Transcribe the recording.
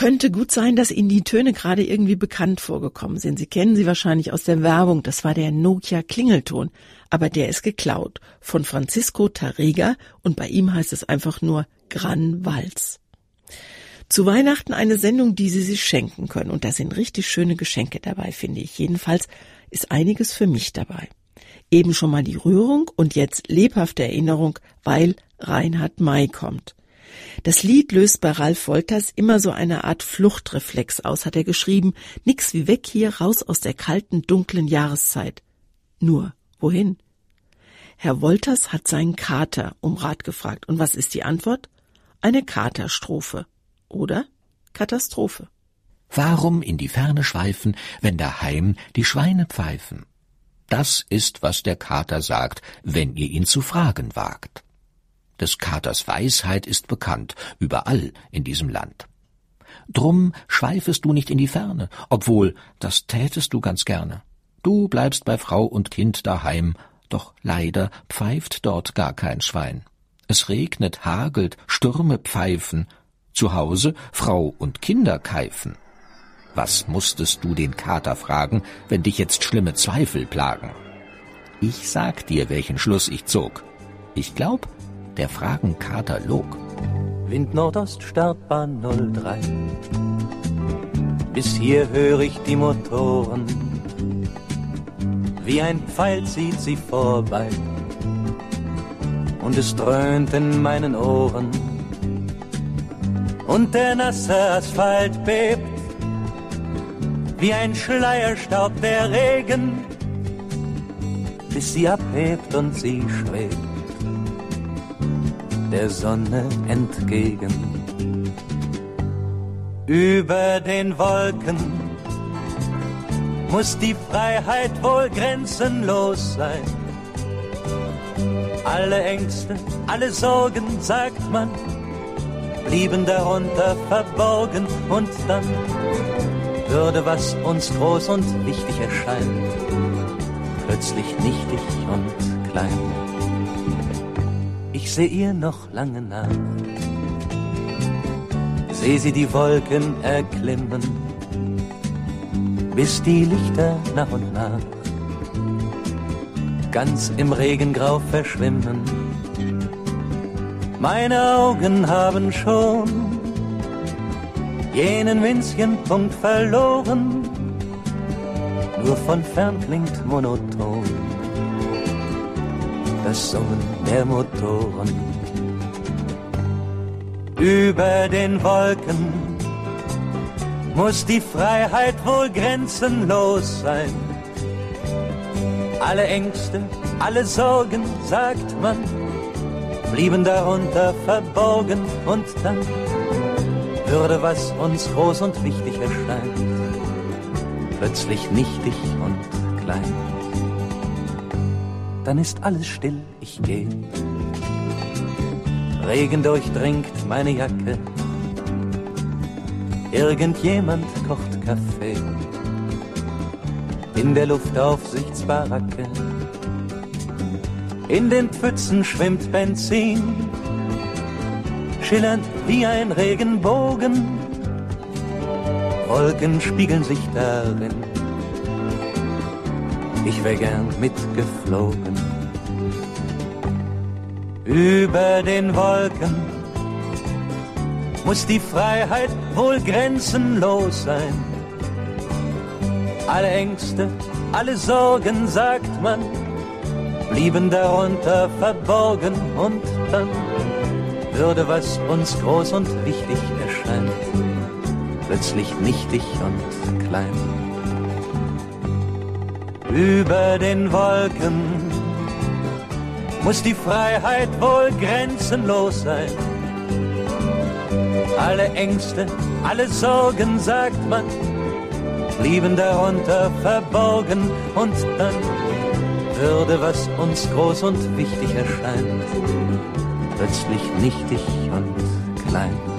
Könnte gut sein, dass Ihnen die Töne gerade irgendwie bekannt vorgekommen sind. Sie kennen sie wahrscheinlich aus der Werbung. Das war der Nokia-Klingelton. Aber der ist geklaut von Francisco Tarrega und bei ihm heißt es einfach nur Gran Vals. Zu Weihnachten eine Sendung, die Sie sich schenken können. Und da sind richtig schöne Geschenke dabei, finde ich. Jedenfalls ist einiges für mich dabei. Eben schon mal die Rührung und jetzt lebhafte Erinnerung, weil Reinhard May kommt. Das Lied löst bei Ralf Wolters immer so eine Art Fluchtreflex aus, hat er geschrieben. Nix wie weg hier, raus aus der kalten, dunklen Jahreszeit. Nur, wohin? Herr Wolters hat seinen Kater um Rat gefragt. Und was ist die Antwort? Eine Katerstrophe. Oder Katastrophe. Warum in die Ferne schweifen, wenn daheim die Schweine pfeifen? Das ist, was der Kater sagt, wenn ihr ihn zu fragen wagt. Des Katers Weisheit ist bekannt, überall in diesem Land. Drum schweifest du nicht in die Ferne, obwohl, das tätest du ganz gerne. Du bleibst bei Frau und Kind daheim, doch leider pfeift dort gar kein Schwein. Es regnet, hagelt, Stürme pfeifen, zu Hause Frau und Kinder keifen. Was musstest du den Kater fragen, wenn dich jetzt schlimme Zweifel plagen? Ich sag dir, welchen Schluss ich zog. Ich glaub, der Fragenkater log. Wind Nordost, Startbahn 03. Bis hier höre ich die Motoren. Wie ein Pfeil zieht sie vorbei. Und es dröhnt in meinen Ohren. Und der nasse Asphalt bebt. Wie ein Schleierstaub der Regen. Bis sie abhebt und sie schwebt der Sonne entgegen. Über den Wolken muss die Freiheit wohl grenzenlos sein. Alle Ängste, alle Sorgen, sagt man, blieben darunter verborgen. Und dann würde, was uns groß und wichtig erscheint, plötzlich nichtig und klein. Ich seh ihr noch lange nach, seh sie die Wolken erklimmen, bis die Lichter nach und nach ganz im Regengrau verschwimmen. Meine Augen haben schon jenen winzigen Punkt verloren, nur von fern klingt monoton das Summen der Motoren. Über den Wolken muss die Freiheit wohl grenzenlos sein. Alle Ängste, alle Sorgen, sagt man, blieben darunter verborgen. Und dann würde, was uns groß und wichtig erscheint, plötzlich nichtig und klein. Dann ist alles still, ich geh. Regen durchdringt meine Jacke. Irgendjemand kocht Kaffee in der Luftaufsichtsbaracke. In den Pfützen schwimmt Benzin, schillernd wie ein Regenbogen. Wolken spiegeln sich darin. Ich wär gern mitgeflogen. Über den Wolken muss die Freiheit wohl grenzenlos sein. Alle Ängste, alle Sorgen, sagt man, blieben darunter verborgen. Und dann würde, was uns groß und wichtig erscheint, plötzlich nichtig und klein. Über den Wolken muss die Freiheit wohl grenzenlos sein. Alle Ängste, alle Sorgen, sagt man, blieben darunter verborgen. Und dann würde, was uns groß und wichtig erscheint, plötzlich nichtig und klein.